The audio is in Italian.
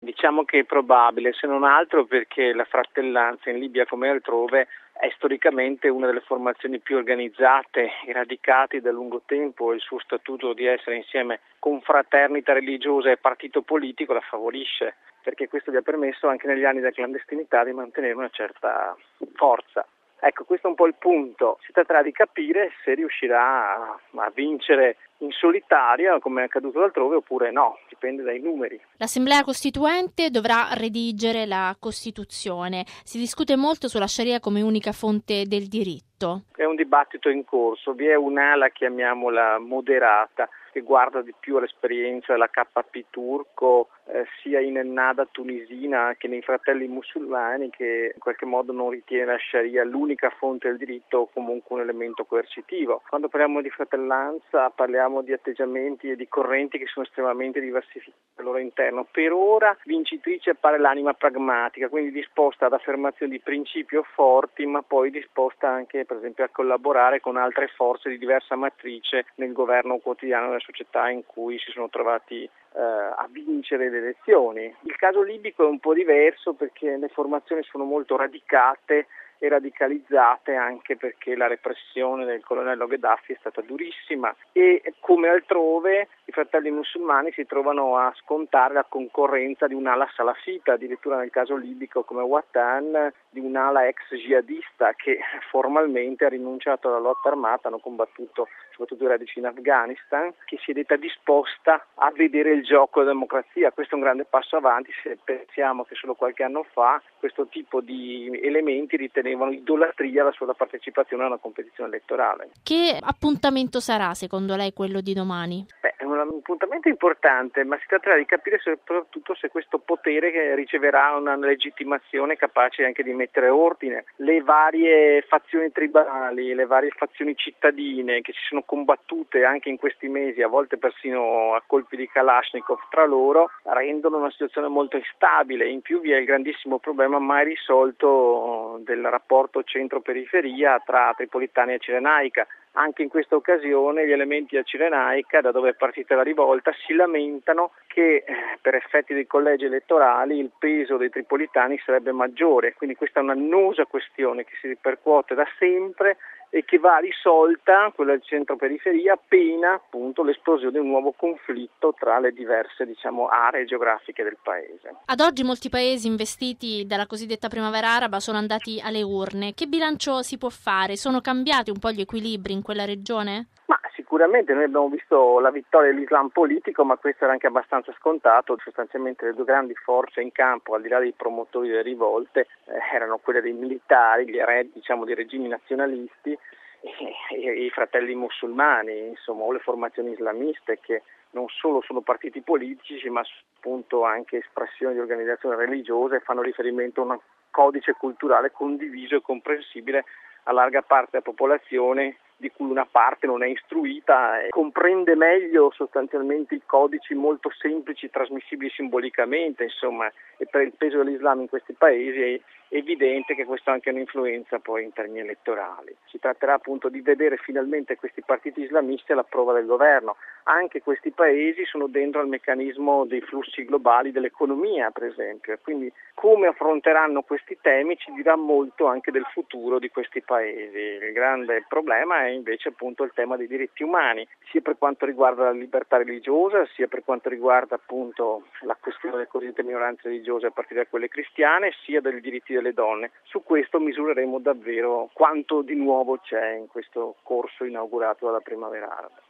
Diciamo che è probabile, se non altro perché la Fratellanza in Libia come altrove è storicamente una delle formazioni più organizzate e radicate da lungo tempo, e il suo statuto di essere insieme confraternita religiosa e partito politico la favorisce, perché questo gli ha permesso anche negli anni della clandestinità di mantenere una certa forza. Ecco, questo è un po' il punto. Si tratterà di capire se riuscirà a vincere in solitaria, come è accaduto altrove, oppure no, dipende dai numeri. L'Assemblea Costituente dovrà redigere la Costituzione. Si discute molto sulla Sharia come unica fonte del diritto. È un dibattito in corso, vi è un'ala, chiamiamola moderata, che guarda di più all'esperienza della KP turco, sia in Ennahda tunisina che nei Fratelli Musulmani, che in qualche modo non ritiene la Sharia l'unica fonte del diritto o comunque un elemento coercitivo. Quando parliamo di fratellanza parliamo di atteggiamenti e di correnti che sono estremamente diversificati al loro interno. Per ora vincitrice appare l'anima pragmatica, quindi disposta ad affermazioni di principio forti, ma poi disposta anche per esempio a collaborare con altre forze di diversa matrice nel governo quotidiano della società in cui si sono trovati a vincere le elezioni. Il caso libico è un po' diverso perché le formazioni sono molto radicate e radicalizzate, anche perché la repressione del colonnello Gheddafi è stata durissima e come altrove i Fratelli Musulmani si trovano a scontare la concorrenza di un'ala salafita, addirittura nel caso libico come Watan, di un'ala ex jihadista che formalmente ha rinunciato alla lotta armata, hanno combattuto soprattutto i radici in Afghanistan, che si è detta disposta a vedere il gioco della democrazia. Questo è un grande passo avanti se pensiamo che solo qualche anno fa questo tipo di elementi ritenevano idolatria la sua partecipazione a una competizione elettorale. Che appuntamento sarà secondo lei quello di domani? È un appuntamento importante, ma si tratterà di capire soprattutto se questo potere riceverà una legittimazione capace anche di mettere ordine. Le varie fazioni tribali, le varie fazioni cittadine che si sono combattute anche in questi mesi, a volte persino a colpi di Kalashnikov tra loro, rendono una situazione molto instabile. In più vi è il grandissimo problema mai risolto del rapporto centro-periferia tra Tripolitania e Cirenaica. Anche in questa occasione gli elementi a Cirenaica, da dove è partita la rivolta, si lamentano che per effetti dei collegi elettorali il peso dei tripolitani sarebbe maggiore, quindi questa è una annosa questione che si ripercuote da sempre e che va risolta, quella del centro-periferia, appena appunto l'esplosione di un nuovo conflitto tra le diverse aree geografiche del paese. Ad oggi molti paesi investiti dalla cosiddetta primavera araba sono andati alle urne. Che bilancio si può fare? Sono cambiati un po' gli equilibri in quella regione? Ma sicuramente noi abbiamo visto la vittoria dell'Islam politico, ma questo era anche abbastanza scontato. Sostanzialmente le due grandi forze in campo, al di là dei promotori delle rivolte, erano quelle dei militari, gli eredi dei regimi nazionalisti e i Fratelli Musulmani, insomma, o le formazioni islamiste che non solo sono partiti politici, ma appunto anche espressioni di organizzazioni religiose e fanno riferimento a un codice culturale condiviso e comprensibile a larga parte della popolazione, di cui una parte non è istruita e comprende meglio sostanzialmente i codici molto semplici, trasmissibili simbolicamente, insomma, e per il peso dell'Islam in questi paesi è evidente che questo ha anche un'influenza poi in termini elettorali. Si tratterà appunto di vedere finalmente questi partiti islamisti alla prova del governo. Anche questi paesi sono dentro al meccanismo dei flussi globali dell'economia, per esempio, e quindi come affronteranno questi temi ci dirà molto anche del futuro di questi paesi. Il grande problema è invece appunto il tema dei diritti umani, sia per quanto riguarda la libertà religiosa, sia per quanto riguarda appunto la questione delle cosiddette minoranze religiose a partire da quelle cristiane, sia dei diritti delle donne. Su questo misureremo davvero quanto di nuovo c'è in questo corso inaugurato dalla Primavera Araba.